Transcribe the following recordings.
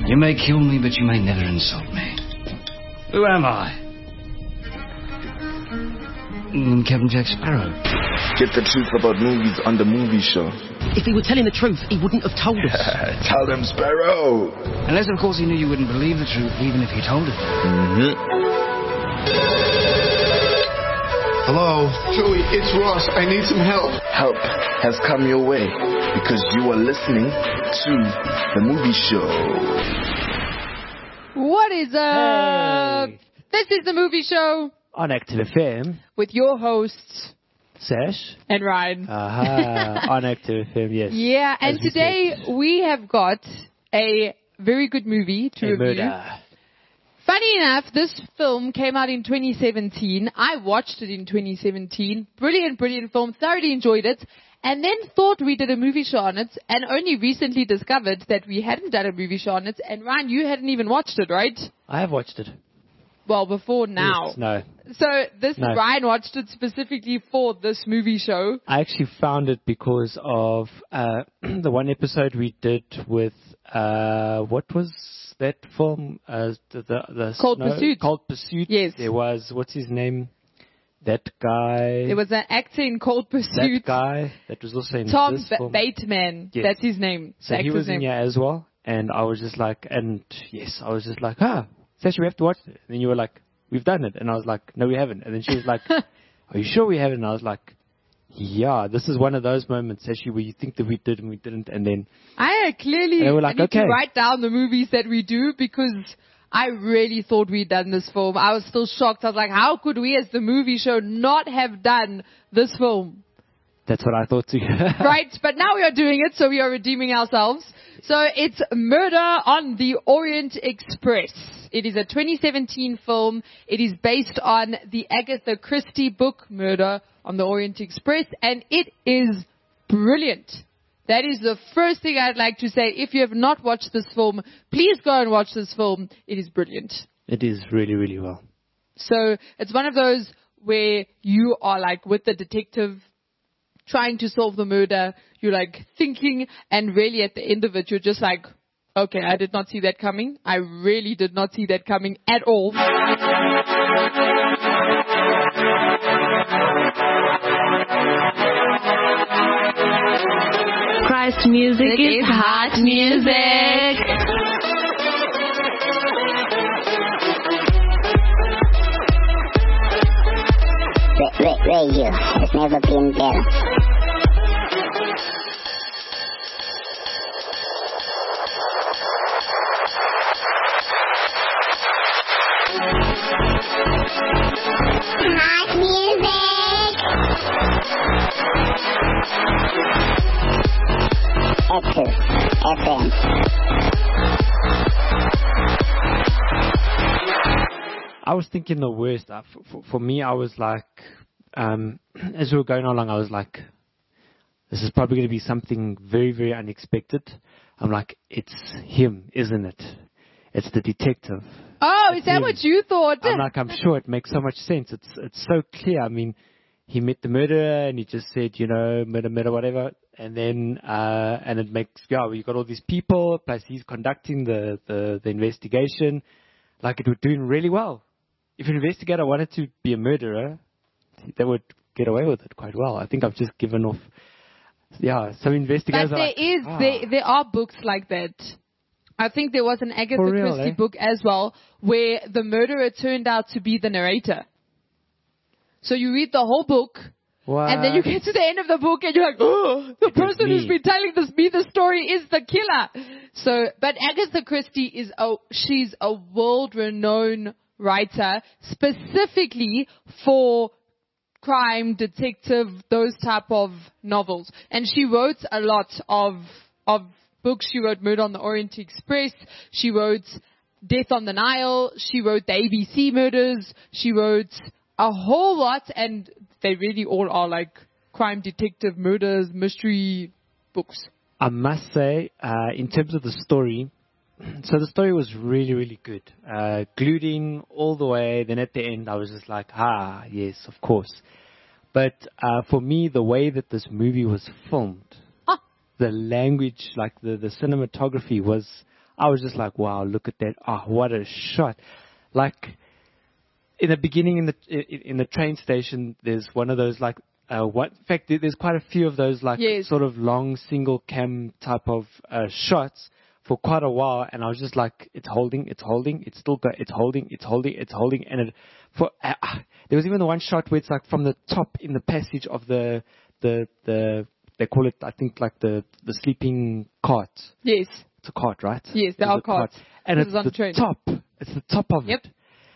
You may kill me, but you may never insult me. Who am I? Captain Jack Sparrow. Get the truth about movies on the movie show. If he were telling the truth, he wouldn't have told us. Tell them, Sparrow. Unless, of course, he knew you wouldn't believe the truth, even if he told it. Hello? Joey, it's Ross. I need some help. Help has come your way because you are listening to the movie show. What is up? Hey. This is the movie show On Active FM, with your hosts Sash. and Ryan. On Active FM, yes. Yeah, and As we today said. we have got a very good movie to A review. murder. Funny enough, this film came out in 2017. I watched it in 2017. Brilliant, brilliant film. Thoroughly enjoyed it. And then thought we did a movie show on it, and only recently discovered that we hadn't done a movie show on it. And Ryan, you hadn't even watched it, right? I have watched it. Well, before now. Yes, no. So No. Ryan watched it specifically for this movie show. I actually found it because of the one episode we did with, what was that film? The Cold Pursuit. Cold Pursuit. Yes. There was, what's his name? That guy. There was an actor in Cold that Pursuit. guy that was also in Tom this film. Bateman. Yes. That's his name. So The he actor's was in name. here as well, and I was just like, Sashi, we have to watch it. And then you were like, we've done it. And I was like, no, we haven't. And then she was like, are you sure we haven't? And I was like, yeah, this is one of those moments, Sashi, where you think that we did and we didn't. And then I clearly And they were like, I need to okay. write down the movies that we do because I really thought we'd done this film. I was still shocked. I was like, how could we as the movie show not have done this film? that's what I thought too. Right, but now we are doing it, so we are redeeming ourselves. So it's Murder on the Orient Express. It is a 2017 film. It is based on the Agatha Christie book, Murder on the Orient Express, and it is brilliant. That is the first thing I'd like to say. If you have not watched this film, please go and watch this film. It is brilliant. It is really, really well. So it's one of those where you are like with the detective trying to solve the murder. You're like thinking, and really at the end of it, you're just like, okay, I did not see that coming. I really did not see that coming at all. Christ music is hot music. Radio has never been better. Hot music. Active FM. I was thinking the worst. For me, I was like, as we were going along, I was like, this is probably going to be something very, very unexpected. I'm like, it's him, isn't it? It's the detective. Oh, is that him. what you thought? I'm like, I'm sure it makes so much sense. It's so clear. I mean, he met the murderer and he just said, murder, whatever. And then, and it makes, you got all these people, plus he's conducting the investigation. Like, it was doing really well. If an investigator wanted to be a murderer, they would get away with it quite well. I think I've just given off, some investigators But are like, there are books like that. I think there was an Agatha For real, Christie eh? book as well where the murderer turned out to be the narrator. So you read the whole book, what? and then you get to the end of the book and you're like, oh, the It was person who's me. been telling me the story is the killer. So, but Agatha Christie she's a world-renowned writer specifically for crime, detective, those type of novels. And she wrote a lot of books. She wrote Murder on the Orient Express. She wrote Death on the Nile. She wrote the ABC Murders. She wrote a whole lot, and they really all are like crime, detective, murders, mystery books. I must say, in terms of the story, so the story was really, really good. Glued in all the way. Then at the end, I was just like, yes, of course. But for me, the way that this movie was filmed, the language, like the cinematography was, I was just like, wow, look at that. Oh, what a shot. Like, in the beginning, in the train station, there's one of those, like, in fact, there's quite a few of those, like, sort of long single cam type of shots for quite a while, and I was just like, it's holding, it's still got, it's holding, and there was even the one shot where it's like from the top in the passage of the they call it, I think, like the sleeping cart. Yes. It's a cart, right? Yes, there are carts. And it's the top. It's the top of it.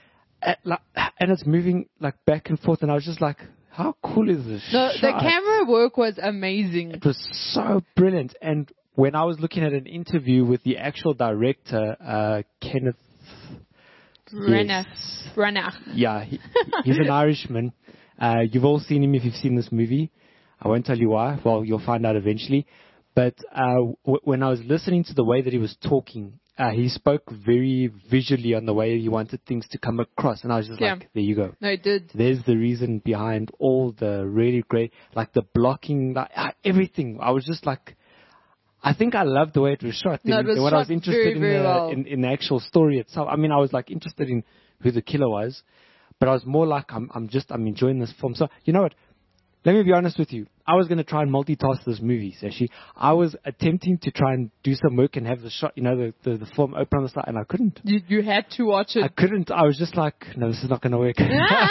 And it's moving like back and forth, and I was just like, how cool is this shot? The camera work was amazing. It was so brilliant. And when I was looking at an interview with the actual director, Kenneth Branagh. Yeah, he's an Irishman. You've all seen him if you've seen this movie. I won't tell you why. Well, you'll find out eventually. But when I was listening to the way that he was talking, he spoke very visually on the way he wanted things to come across. And I was just like, there you go. No, it did. There's the reason behind all the really great, like the blocking, like, everything. I was just like, I think I loved the way it was shot. No, it was shot I was interested very well. in the actual story itself. I mean, I was like interested in who the killer was, but I was more like, I'm enjoying this film. So, you know what? Let me be honest with you. I was going to try and multitask this movie, Sashi. I was attempting to try and do some work and have the shot, you know, the film open on the side, and I couldn't. You had to watch it. I couldn't. I was just like, no, this is not going to work.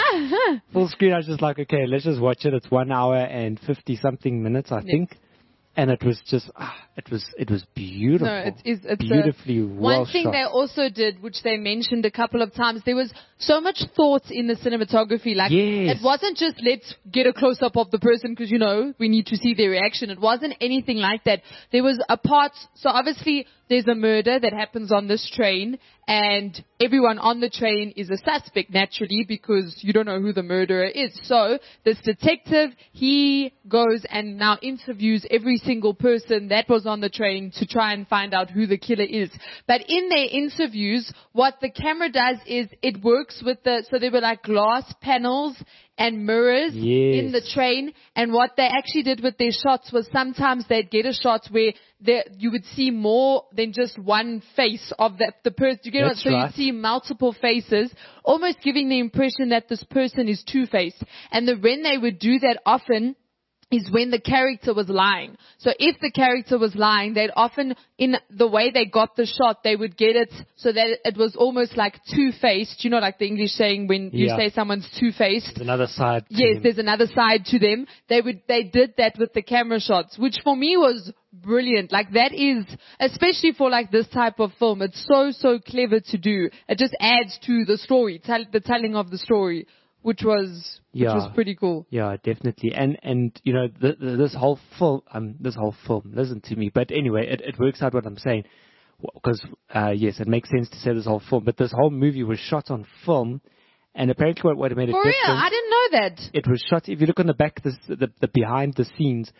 Full screen, I was just like, okay, let's just watch it. It's 1 hour and 50 something minutes, I think. And it was just, it was beautiful. No, it's beautifully well One thing shot. they also did, which they mentioned a couple of times, there was so much thought in the cinematography. Like, it wasn't just let's get a close-up of the person because, you know, we need to see their reaction. It wasn't anything like that. There was a part, so obviously there's a murder that happens on this train, and everyone on the train is a suspect, naturally, because you don't know who the murderer is. So this detective, he goes and now interviews every single person that was on the train to try and find out who the killer is. But in their interviews, what the camera does is it works with so there were like glass panels and mirrors in the train, and what they actually did with their shots was sometimes they'd get a shot where you would see more than just one face of the person. You get That's so right. you see multiple faces, almost giving the impression that this person is two-faced. And when they would do that often is when the character was lying. So if the character was lying, they'd often, in the way they got the shot, they would get it so that it was almost like two-faced. You know, like the English saying when you say someone's two-faced. There's another side. Yes, there's another side to them. They did that with the camera shots, which for me was brilliant. Like, that is, especially for like this type of film, it's so clever to do. It just adds to the story, the telling of the story, which was pretty cool. Yeah, definitely. And you know, this whole film, listen to me. But anyway, it works out what I'm saying. Because, yes, it makes sense to say this whole film. But this whole movie was shot on film. And apparently what made it different. For real? I didn't know that. It was shot, if you look on the back, the behind the scenes,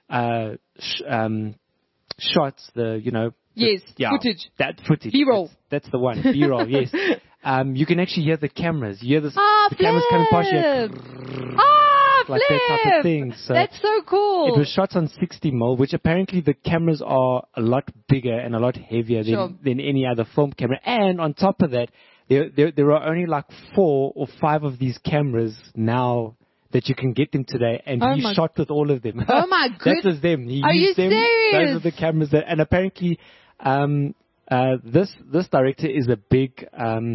shots, footage. That footage. B-roll. That's the one. B-roll, yes. You can actually hear the cameras. You hear the cameras coming past you. Like that type of thing. So that's so cool. It was shot on 60mm, which apparently the cameras are a lot bigger and a lot heavier than any other film camera. And on top of that, there are only like 4 or 5 of these cameras now that you can get them today, and he shot with all of them. Oh my goodness. That was them. He Are used you them. serious? Those are the cameras and apparently, this director is a big,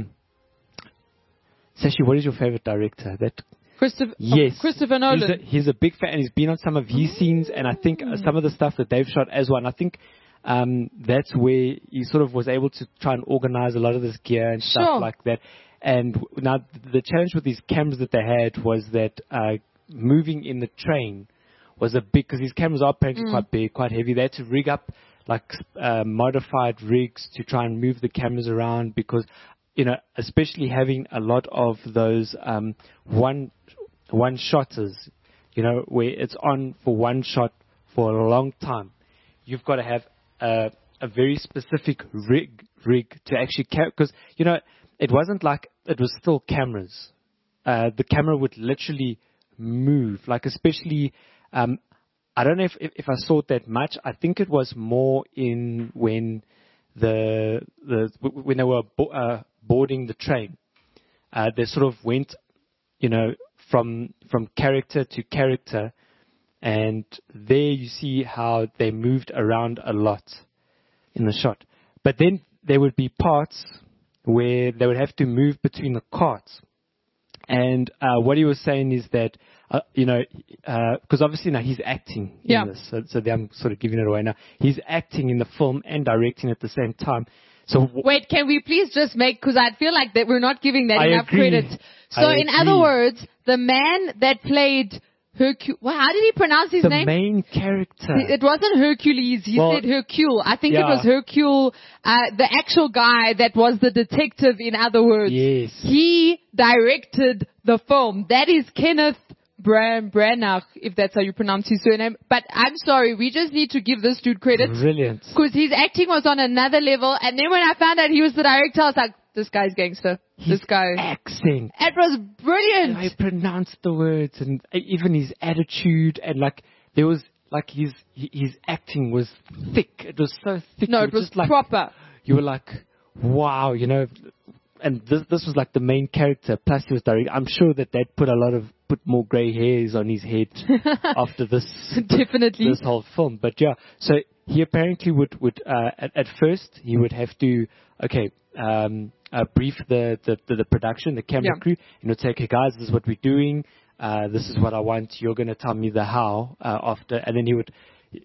Sashi, what is your favorite director? Christopher Nolan. He's a big fan. He's been on some of his scenes, and I think some of the stuff that they've shot as well. And I think that's where he sort of was able to try and organize a lot of this gear and stuff like that. And now the challenge with these cameras that they had was that moving in the train was a big, because these cameras are apparently quite big, quite heavy. They had to rig up like modified rigs to try and move the cameras around because, you know, especially having a lot of those one shotters, you know, where it's on for one shot for a long time. You've got to have a very specific rig to actually because, you know, it wasn't like it was still cameras. The camera would literally move, like especially, I don't know if I saw it that much. I think it was more in when when they were boarding the train, they sort of went, from character to character, and there you see how they moved around a lot in the shot. But then there would be parts where they would have to move between the carts. And what he was saying is that, because obviously now he's acting in this, so I'm sort of giving it away now. He's acting in the film and directing at the same time. So wait, can we please just because I feel like that we're not giving that enough credit. So I in agree. other words, the man that played Hercule, how did he pronounce his name? The main character. It wasn't Hercules. He said Hercule. I think it was Hercule, the actual guy that was the detective, in other words. Yes. He directed the film. That is Kenneth Branagh, if that's how you pronounce his surname. But I'm sorry, we just need to give this dude credit. Brilliant. Because his acting was on another level. And then when I found out he was the director, I was like, this guy's gangster. This guy. Accent. It was brilliant. And he pronounced the words, and even his attitude, and there was his acting was thick. It was so thick. No, it was just proper. You were like, wow, and this was like the main character. Plus he was directing. I'm sure that put more grey hairs on his head after this. Definitely. This whole film. But yeah, so he apparently would at first he would have to brief the production, the camera crew, and he'd say, okay guys, this is what we're doing. This is what I want. You're going to tell me the how after, and then he would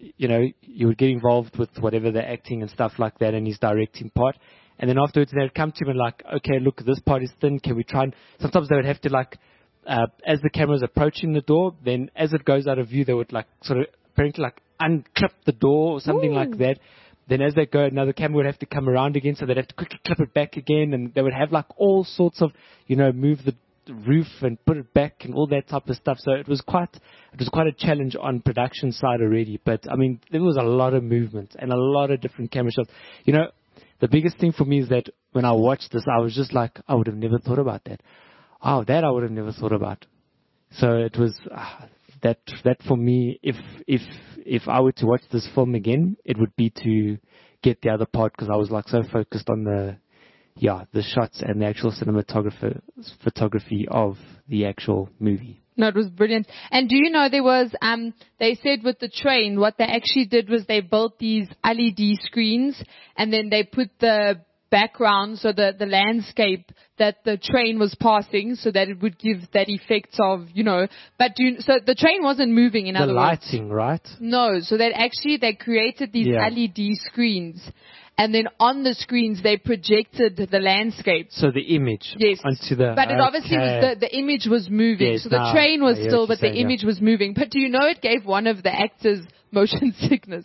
get involved with whatever the acting and stuff like that, and his directing part. And then afterwards, they'd come to him and like, okay, look, this part is thin. Can we try and... Sometimes they would have to as the camera's approaching the door, then as it goes out of view, they would sort of apparently unclip the door or something like that. Then as they go, another camera would have to come around again, so they'd have to quickly clip it back again, and they would have all sorts of, move the roof and put it back and all that type of stuff. So it was quite a challenge on production side already. But I mean, there was a lot of movement and a lot of different camera shots. The biggest thing for me is that when I watched this, I was just like, I would have never thought about that. Oh, that I would have never thought about. So it was that for me. If I were to watch this film again, it would be to get the other part, because I was so focused on the shots and the actual photography of the actual movie. No, it was brilliant. And do you know there was, they said with the train, what they actually did was they built these LED screens, and then they put the background, so the landscape that the train was passing, so that it would give that effect of, so the train wasn't moving, in other words. The lighting, right? No, so they created these LED screens. And then on the screens, they projected the landscape. So the image. Yes. Onto the... But it obviously was the image was moving. Yes, so the train was still, but the saying, image was moving. But do you know it gave one of the actors motion sickness?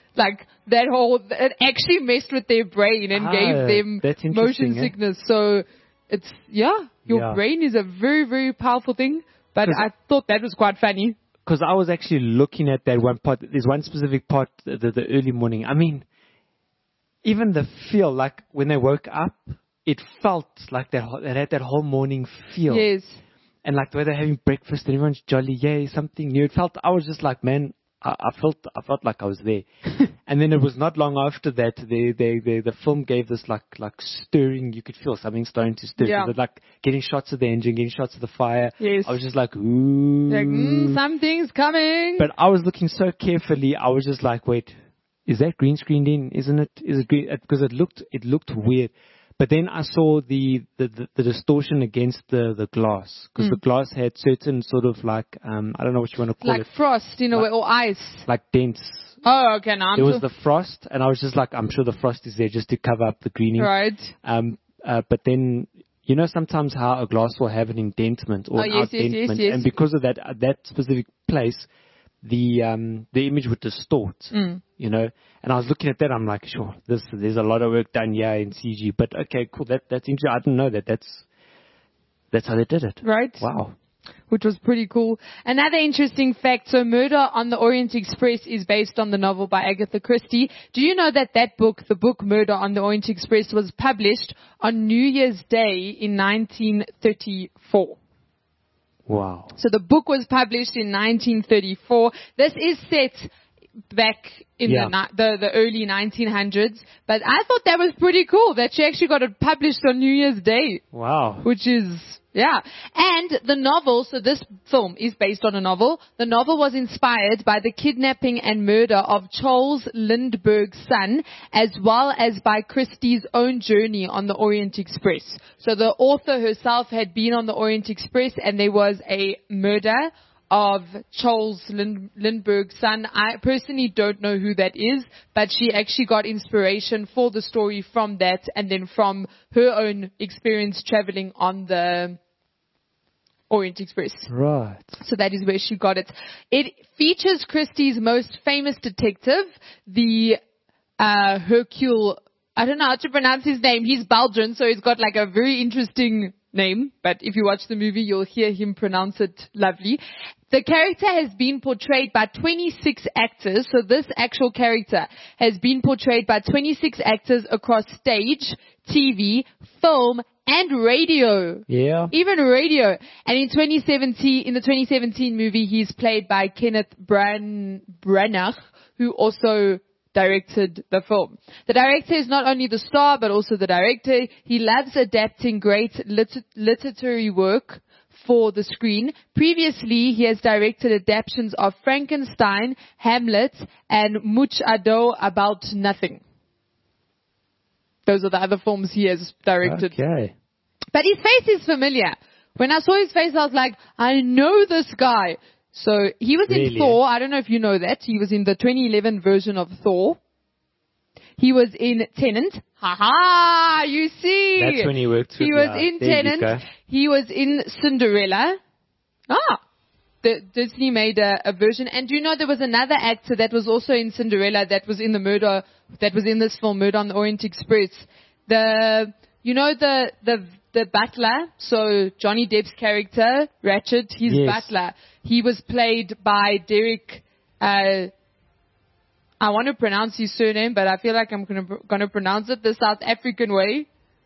It actually messed with their brain and gave them motion sickness. So it's, your brain is a very, very powerful thing. But I thought that was quite funny. Because I was actually looking at that one part. There's one specific part, the early morning. I mean, even the feel, when they woke up, it felt like it had that whole morning feel. Yes. And the way they're having breakfast and everyone's jolly, yay, something new. I was just like, man, I felt like I was there. And then it was not long after that, the film gave this stirring, you could feel something starting to stir. Yeah. So getting shots of the engine, getting shots of the fire. Yes. I was just like, ooh. Something's coming. But I was looking so carefully, I was just like, wait, is that green screened in? Isn't it? Is it green? Because it looked weird. But then I saw the distortion against the glass, because the glass had certain sort of I don't know what you want to call it. Frost, in a way, or ice. Like dents. Oh, okay. Now there was the frost, and I was just like, I'm sure the frost is there just to cover up the greening. Right. But then, sometimes how a glass will have an indentation or an outdentation. Yes. And because of that specific place, the image would distort, and I was looking at that, I'm like, sure, there's a lot of work done here in CG, but okay, cool, that's interesting. I didn't know that's how they did it. Right. Wow. Which was pretty cool. Another interesting fact, so Murder on the Orient Express is based on the novel by Agatha Christie. Do you know that the book Murder on the Orient Express, was published on New Year's Day in 1934? Wow. So the book was published in 1934. This is set back in Yeah. the early 1900s. But I thought that was pretty cool that she actually got it published on New Year's Day, Wow. which is, yeah. And the novel, so this film is based on a novel. The novel was inspired by the kidnapping and murder of Charles Lindbergh's son, as well as by Christie's own journey on the Orient Express. So the author herself had been on the Orient Express, and there was a murder of Charles Lindbergh's son. I personally don't know who that is, but she actually got inspiration for the story from that, and then from her own experience traveling on the Orient Express. Right. So that is where she got it. It features Christie's most famous detective, the Hercule. I don't know how to pronounce his name. He's Belgian, so he's got like a very interesting name. But if you watch the movie, you'll hear him pronounce it lovely. The character has been portrayed by 26 actors. So this actual character has been portrayed by 26 actors across stage, TV, film, and radio. Yeah. Even radio. And in the 2017 movie, he's played by Kenneth Branagh, who also directed the film. The director is not only the star, but also the director. He loves adapting great literary work for the screen. Previously, he has directed adaptations of Frankenstein, Hamlet, and Much Ado About Nothing. Those are the other films he has directed. Okay. But his face is familiar. When I saw his face, I was like, I know this guy. So he was in Thor. I don't know if you know that. He was in the 2011 version of Thor. He was in Tenant. Ha! You see. That's when he worked with. He was in Tenant. He was in Cinderella. Disney made a version. And do you know there was another actor that was also in Cinderella that was in this film, Murder on the Orient Express. The butler, so Johnny Depp's character, Ratchet, his butler. He was played by Derek, I want to pronounce his surname, but I feel like I'm going to pronounce it the South African way.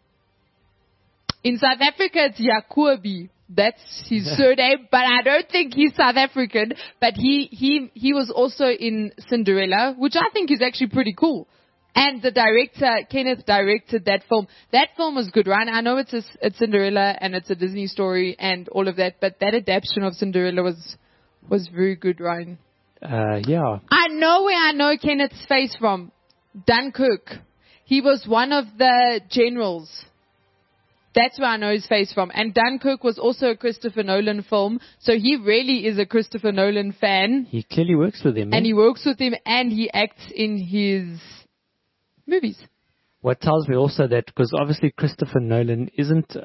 In South Africa, it's Jacobi. That's his surname, but I don't think he's South African. But he was also in Cinderella, which I think is actually pretty cool. And the director, Kenneth, directed that film. That film was good, right? I know it's Cinderella and it's a Disney story and all of that, but that adaptation of Cinderella was very good, Ryan. Yeah. I know where I know Kenneth's face from. Dunkirk. He was one of the generals. That's where I know his face from. And Dunkirk was also a Christopher Nolan film, so he really is a Christopher Nolan fan. He clearly works with him. And he works with him and he acts in his movies. What tells me also that, because obviously Christopher Nolan isn't,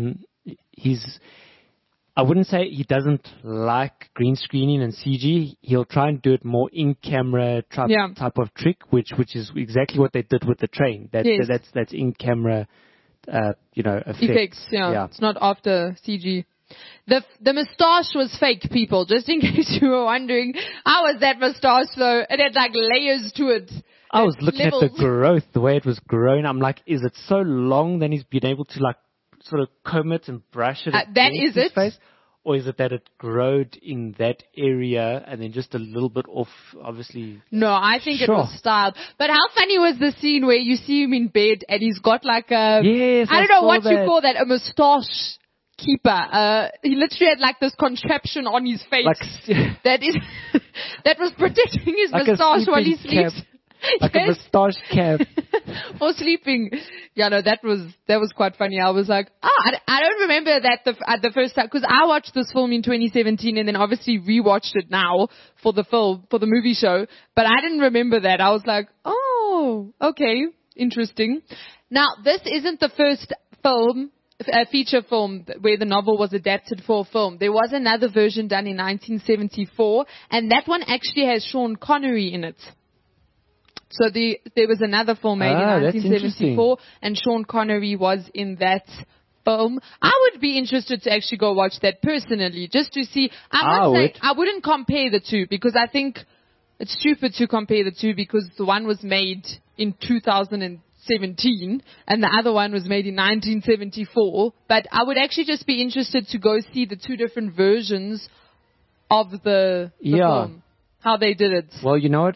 I wouldn't say he doesn't like green screening and CG. He'll try and do it more in-camera type of trick, which is exactly what they did with the train. That's in-camera, effects. Yeah. It's not after CG. The moustache was fake, people. Just in case you were wondering, how was that moustache though? It had like layers to it. I was looking at the growth, the way it was grown. I'm like, is it so long then he's been able to like sort of comb it and brush it? That is it. Face? Or is it that it growed in that area and then just a little bit off, obviously? No, I think it was styled. But how funny was the scene where you see him in bed and he's got like a, I don't know what you call that, a moustache keeper. He literally had like this contraption on his face that was protecting his like moustache while he sleeps. Like a moustache cap. Or sleeping. Yeah, no, that was quite funny. I was like, I don't remember that the first time, because I watched this film in 2017 and then obviously rewatched it now for the movie show, but I didn't remember that. I was like, oh, okay, interesting. Now, this isn't the first feature film where the novel was adapted for a film. There was another version done in 1974, and that one actually has Sean Connery in it. So there was another film made in 1974, and Sean Connery was in that film. I would be interested to actually go watch that personally, just to see. I wouldn't compare the two, because I think it's stupid to compare the two, because the one was made in 2017 and the other one was made in 1974. But I would actually just be interested to go see the two different versions of the film. how they did it. Well, you know what?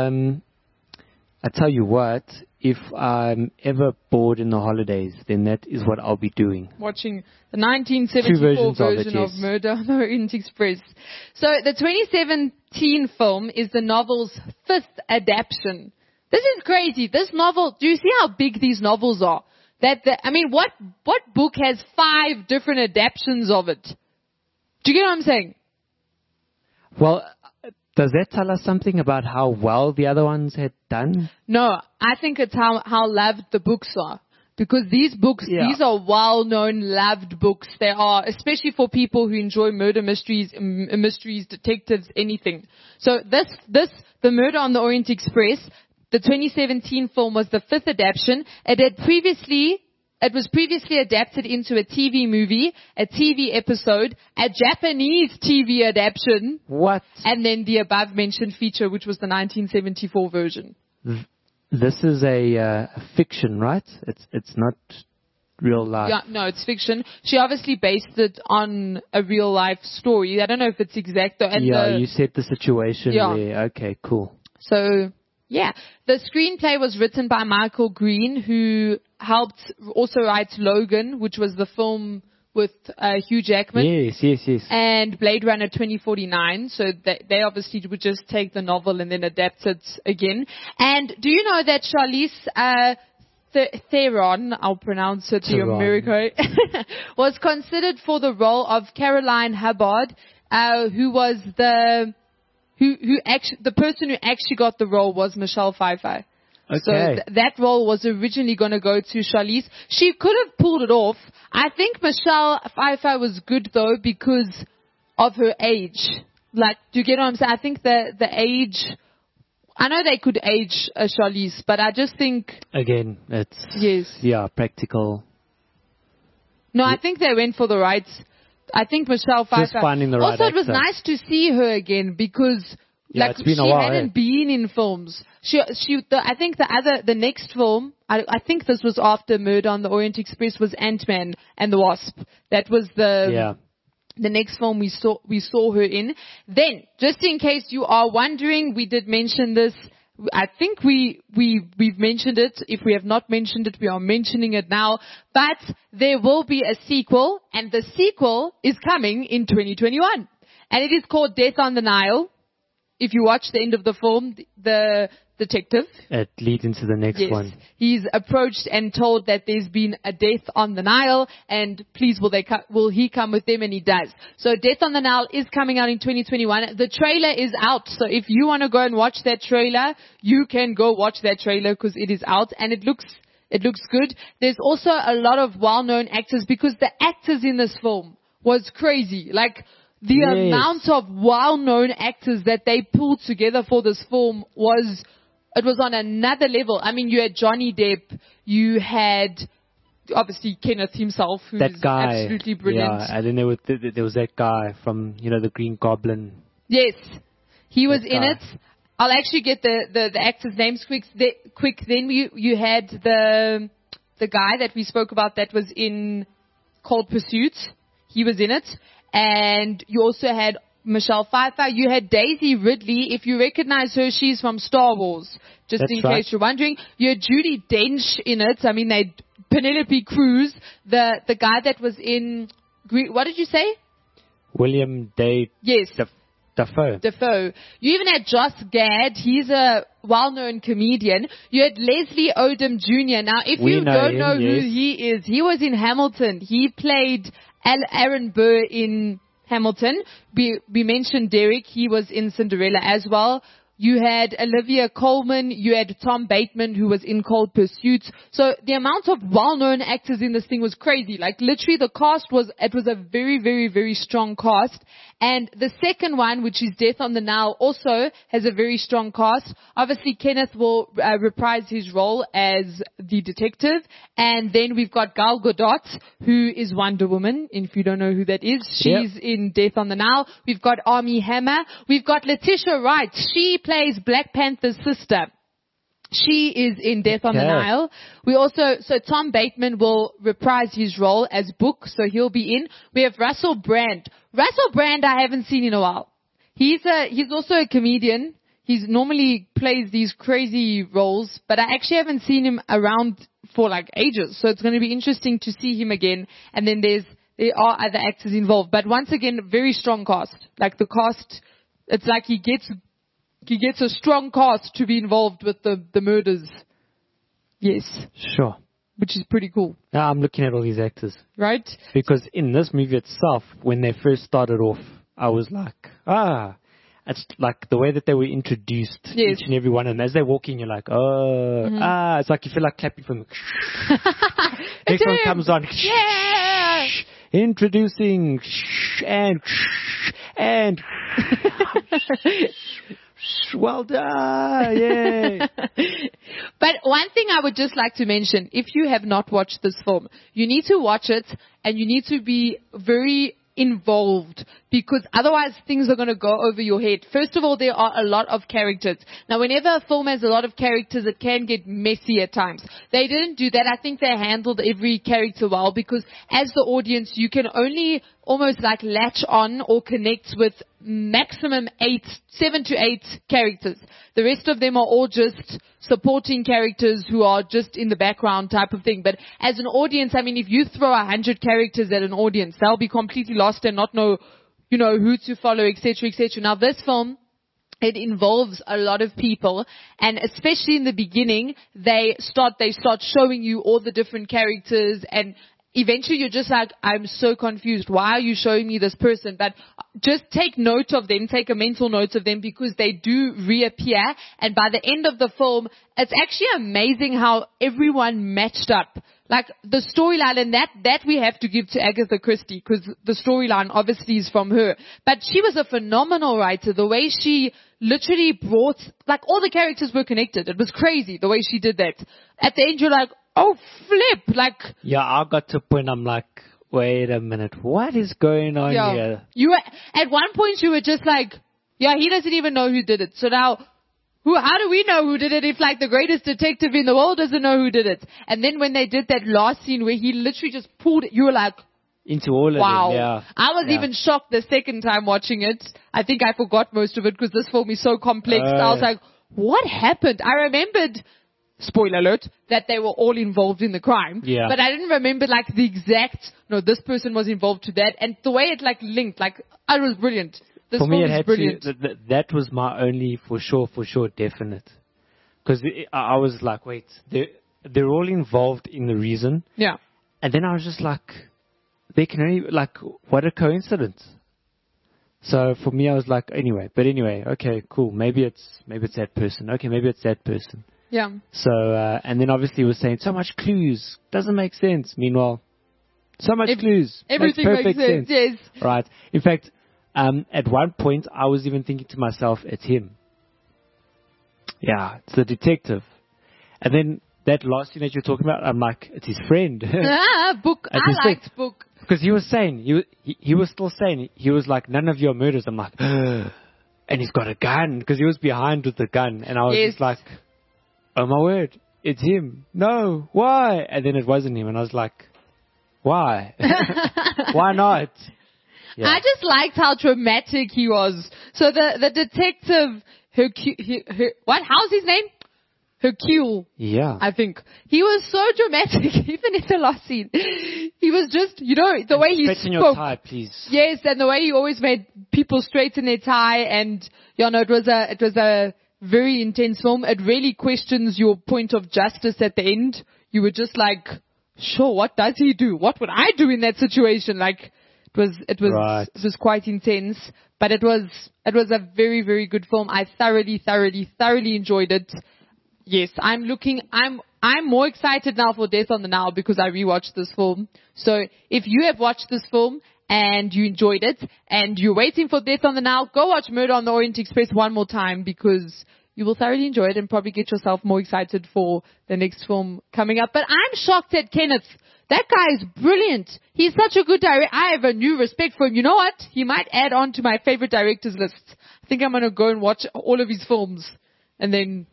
I tell you what, if I'm ever bored in the holidays, then that is what I'll be doing. Watching the 1974 version of yes. Murder on the Orient Express. So the 2017 film is the novel's 5th adaptation. This is crazy. This novel, do you see how big these novels are? What book has 5 different adaptations of it? Do you get what I'm saying? Well, does that tell us something about how well the other ones had done? No, I think it's how loved the books are. Because these books, these are well-known, loved books. They are, especially for people who enjoy murder mysteries, detectives, anything. So the Murder on the Orient Express, the 2017 film was the 5th adaptation. It was previously adapted into a TV movie, a TV episode, a Japanese TV adaptation. What? And then the above-mentioned feature, which was the 1974 version. This is a fiction, right? It's not real life. Yeah, no, it's fiction. She obviously based it on a real-life story. I don't know if it's exact, though. And you said the situation there. Okay, cool. So, yeah. The screenplay was written by Michael Green, who helped also write Logan, which was the film with Hugh Jackman. Yes. And Blade Runner 2049. So they obviously would just take the novel and then adapt it again. And do you know that Charlize Theron, I'll pronounce it to America, was considered for the role of Caroline Hubbard, who was the person who actually got the role was Michelle Pfeiffer. Okay. So that role was originally going to go to Charlize. She could have pulled it off. I think Michelle Pfeiffer was good though because of her age. Like, do you get what I'm saying? I think the age, I know they could age Charlize, but I just think... Again, it's... Yes. Yeah, practical. No, I think they went for the right... I think Michelle Pfeiffer... Just finding the right Also, it was actor. nice to see her again because... Yeah, it's been a while, hadn't been in films. I think the next film, I think this was after Murder on the Orient Express, was Ant-Man and the Wasp. That was the next film we saw her in. Then, just in case you are wondering, we did mention this. I think we've mentioned it. If we have not mentioned it, we are mentioning it now. But there will be a sequel, and the sequel is coming in 2021. And it is called Death on the Nile. If you watch the end of the film, the detective... It leads into the next one. He's approached and told that there's been a death on the Nile, and please will he come with them, and he does. So Death on the Nile is coming out in 2021. The trailer is out, so if you want to go and watch that trailer, you can go watch that trailer because it is out, and it looks good. There's also a lot of well-known actors because the actors in this film was crazy. Like... The amount of well-known actors that they pulled together for this film was on another level. I mean, you had Johnny Depp, you had obviously Kenneth himself, who's absolutely brilliant. Yeah, and then there was that guy from, the Green Goblin. Yes, he was in it. I'll actually get the actors' names quick. Then you had the guy that we spoke about that was in Cold Pursuit. He was in it. And you also had Michelle Pfeiffer. You had Daisy Ridley. If you recognize her, she's from Star Wars. Just in case you're wondering. You had Judi Dench in it. I mean, Penelope Cruz, the guy that was in... What did you say? William Dafoe. You even had Joss Gad. He's a well-known comedian. You had Leslie Odom Jr. Now, if you don't know who he is, he was in Hamilton. He played... Aaron Burr in Hamilton. We mentioned Derek. He was in Cinderella as well. You had Olivia Colman. You had Tom Bateman, who was in Cold Pursuit. So the amount of well-known actors in this thing was crazy. Like literally the cast was a very, very, very strong cast. And the second one, which is Death on the Nile, also has a very strong cast. Obviously, Kenneth will reprise his role as the detective. And then we've got Gal Gadot, who is Wonder Woman. And if you don't know who that is, she's in Death on the Nile. We've got Armie Hammer. We've got Letitia Wright. She plays Black Panther's sister. She is in Death on the Nile. So Tom Bateman will reprise his role as Book, so he'll be in. We have Russell Brand. Russell Brand I haven't seen in a while. He's also a comedian. He's normally plays these crazy roles, but I actually haven't seen him around for like ages. So it's going to be interesting to see him again. And then there are other actors involved. But once again, very strong cast. Like the cast, it's like he gets a strong cast to be involved with the murders. Yes. Sure. Which is pretty cool. Now I'm looking at all these actors. Right? Because in this movie itself, when they first started off, I was like, it's like the way that they were introduced, yes. each and every one. And as they walk in, you're like, it's like you feel like clapping from the... Next one comes on. Yeah! Introducing and well done, yay. But one thing I would just like to mention, if you have not watched this film, you need to watch it and you need to be very involved, because otherwise things are going to go over your head. First of all, there are a lot of characters. Now, whenever a film has a lot of characters, it can get messy at times. They didn't do that. I think they handled every character well, because as the audience, you can only almost like latch on or connect with maximum 7 to 8 characters. The rest of them are all just supporting characters who are just in the background type of thing. But as an audience, I mean, if you throw 100 characters at an audience, they'll be completely lost and not know, who to follow, etc., etc. Now, this film, it involves a lot of people, and especially in the beginning, they start showing you all the different characters, and eventually you're just like, I'm so confused. Why are you showing me this person? But just take note of them, take a mental note of them, because they do reappear. And by the end of the film, it's actually amazing how everyone matched up. Like the storyline, and that we have to give to Agatha Christie, because the storyline obviously is from her. But she was a phenomenal writer. The way she literally brought, like all the characters were connected. It was crazy the way she did that. At the end you're like, oh, flip! Like, yeah, I got to a point, I'm like, wait a minute, what is going on here? At one point you were just like, yeah, he doesn't even know who did it. So now, how do we know who did it if like the greatest detective in the world doesn't know who did it? And then when they did that last scene where he literally just pulled it, you were like, into all of wow. them, yeah. I was even shocked the second time watching it. I think I forgot most of it because this film is so complex. I was like, what happened? I remembered, spoiler alert, that they were all involved in the crime. Yeah. But I didn't remember like the exact, this person was involved to that. And the way it like linked, like, it was brilliant. This for me, film is brilliant. that was my only for sure definite. Because I was like, wait, they're all involved in the reason. Yeah. And then I was just like, they can only, like, what a coincidence. So for me, I was like, anyway, okay, cool. Maybe it's that person. Okay, maybe it's that person. Yeah. So, and then obviously he was saying, so much clues. Doesn't make sense. Meanwhile, so much clues. Everything makes perfect makes sense. Yes. Right. In fact, at one point, I was even thinking to myself, it's him. Yeah, it's the detective. And then that last scene that you're talking about, I'm like, it's his friend. Book. I liked Book. Because he was saying, he was still saying, he was like, none of your murders. I'm like, and he's got a gun. Because he was behind with the gun. And I was just like, oh my word, it's him. No, why? And then it wasn't him. And I was like, why? Why not? Yeah. I just liked how dramatic he was. So the detective, how's his name? Hercule. Yeah. I think. He was so dramatic, even in the last scene. He was just, the way he spoke. Straighten your tie, please. Yes, and the way he always made people straighten their tie, and, it was a very intense film. It really questions your point of justice at the end. You were just like, sure, what does he do? What would I do in that situation? Like, it was quite intense, but it was a very, very good film. I thoroughly enjoyed it. Yes, I'm more excited now for Death on the Nile because I rewatched this film. So if you have watched this film and you enjoyed it and you're waiting for Death on the Nile, go watch Murder on the Orient Express one more time because you will thoroughly enjoy it and probably get yourself more excited for the next film coming up. But I'm shocked at Kenneth. That guy is brilliant. He's such a good director. I have a new respect for him. You know what? He might add on to my favorite directors list. I think I'm going to go and watch all of his films. And then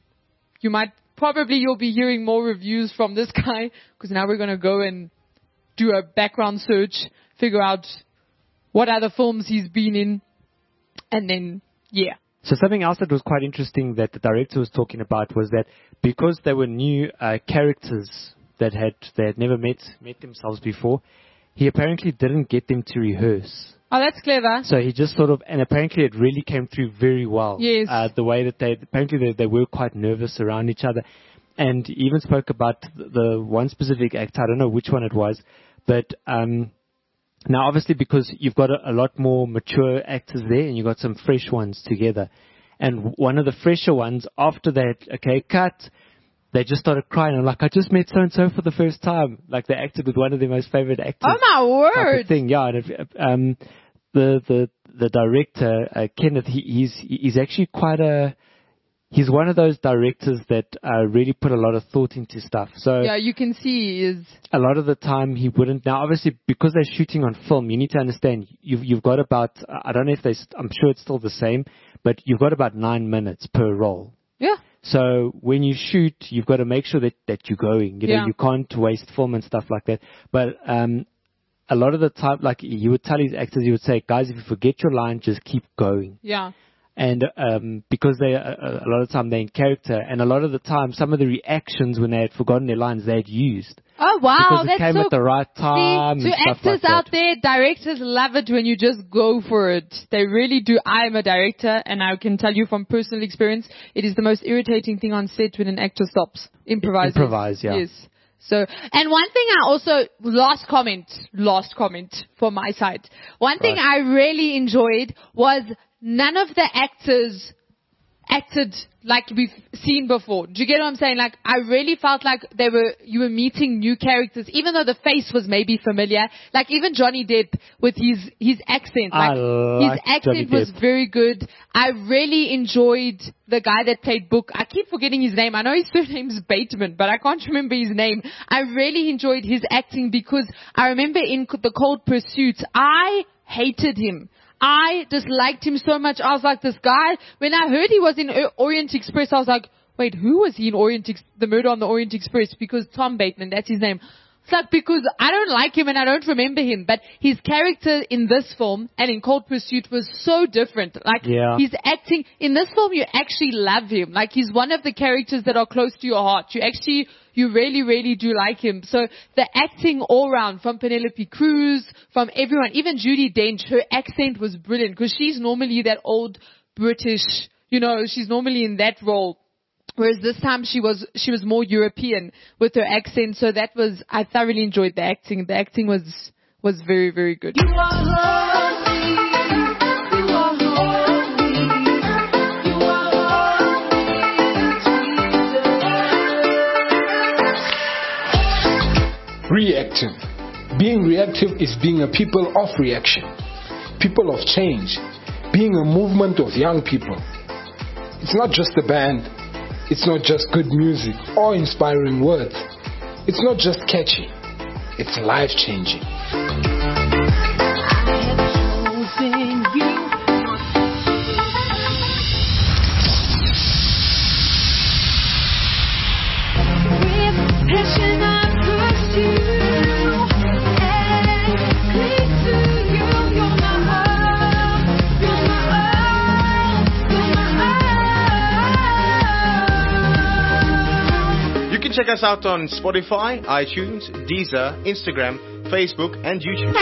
you'll be hearing more reviews from this guy. Because now we're going to go and do a background search, figure out what other films he's been in. And then Yeah. So something else that was quite interesting that the director was talking about was that because they were new characters that they had never met themselves before, he apparently didn't get them to rehearse. Oh, that's clever. So he just sort of, and apparently it really came through very well. Yes. The way that they were quite nervous around each other. And he even spoke about the one specific act, I don't know which one it was, but now obviously because you've got a lot more mature actors there and you've got some fresh ones together. And one of the fresher ones, after that, okay, cut, they just started crying. I'm like, I just met so-and-so for the first time. Like they acted with one of their most favorite actors. Oh my word! Type of thing. Yeah, and the director, Kenneth, he's actually he's one of those directors that really put a lot of thought into stuff. So yeah, you can see he is. A lot of the time he wouldn't. Now, obviously, because they're shooting on film, you need to understand you've got about, I don't know if I'm sure it's still the same, but you've got about 9 minutes per role. Yeah. So when you shoot, you've got to make sure that you're going. You know, you can't waste film and stuff like that. But a lot of the time, like he would tell his actors, he would say, guys, if you forget your line, just keep going. Yeah. And because they a lot of the time they're in character, and a lot of the time some of the reactions when they had forgotten their lines they had used. Oh wow, because it that's came so at the right time. See, to and stuff actors like out that. there, directors love it when you just go for it. They really do. I am a director, and I can tell you from personal experience, it is the most irritating thing on set when an actor stops improvising. Improvise, yeah. Yes. So, and one thing I also, last comment from my side. One thing I really enjoyed was none of the actors acted like we've seen before. Do you get what I'm saying? Like, I really felt like you were meeting new characters, even though the face was maybe familiar. Like, even Johnny Depp with his accent. Like, his accent was very good. I really enjoyed the guy that played Book. I keep forgetting his name. I know his surname's Bateman, but I can't remember his name. I really enjoyed his acting because I remember in The Cold Pursuit, I hated him. I disliked him so much. I was like, this guy, when I heard he was in Orient Express, I was like, wait, who was he in The Murder on the Orient Express? Because Tom Bateman, that's his name. It's like, because I don't like him and I don't remember him, but his character in this film and in Cold Pursuit was so different. Like, he's acting, in this film you actually love him. Like, he's one of the characters that are close to your heart. You really, really do like him. So the acting all round, from Penelope Cruz, from everyone, even Judi Dench, her accent was brilliant because she's normally that old British, she's normally in that role. Whereas this time she was more European with her accent. So I thoroughly enjoyed the acting. The acting was very, very good. You are Reactive. Being reactive is being a people of reaction, people of change, being a movement of young people. It's not just a band, it's not just good music or inspiring words, it's not just catchy, it's life-changing. Check us out on Spotify, iTunes, Deezer, Instagram, Facebook, and YouTube.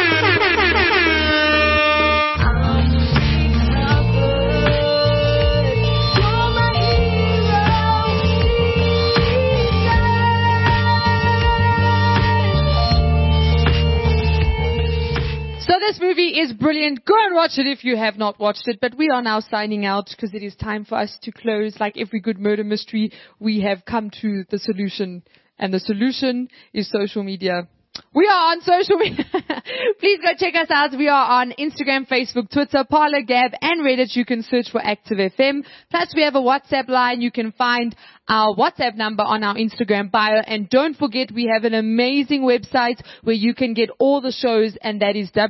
So this movie is brilliant. Go and watch it if you have not watched it. But we are now signing out because it is time for us to close. Like every good murder mystery, we have come to the solution. And the solution is social media. We are on social media. Please go check us out. We are on Instagram, Facebook, Twitter, Parler, Gab, and Reddit. You can search for Active FM. Plus, we have a WhatsApp line. You can find our WhatsApp number on our Instagram bio. And don't forget, we have an amazing website where you can get all the shows, and that is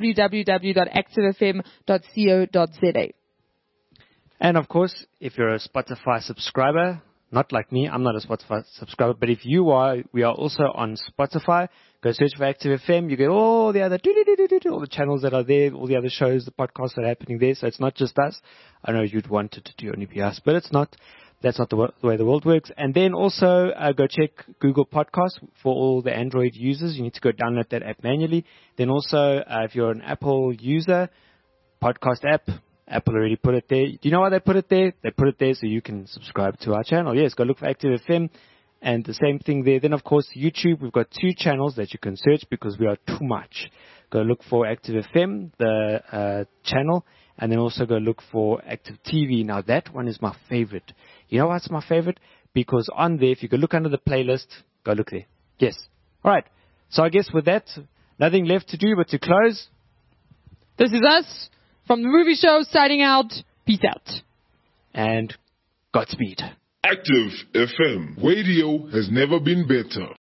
www.activefm.co.za. And of course, if you're a Spotify subscriber, not like me, I'm not a Spotify subscriber, but if you are, we are also on Spotify. Go search for Active FM. You get all the other all the channels that are there, all the other shows, the podcasts that are happening there. So it's not just us. I know you'd want it to only be us, but it's not. That's not the way the world works. And then also go check Google Podcasts for all the Android users. You need to go download that app manually. Then also, if you're an Apple user, podcast app. Apple already put it there. Do you know why they put it there? They put it there so you can subscribe to our channel. Yes, go look for Active FM. And the same thing there. Then, of course, YouTube. We've got 2 channels that you can search because we are too much. Go look for Active FM, the channel, and then also go look for Active TV. Now, that one is my favorite. You know why it's my favorite? Because on there, if you go look under the playlist, go look there. Yes. All right. So I guess with that, nothing left to do but to close. This is us from the movie show signing out. Peace out. And Godspeed. Active FM. Radio has never been better.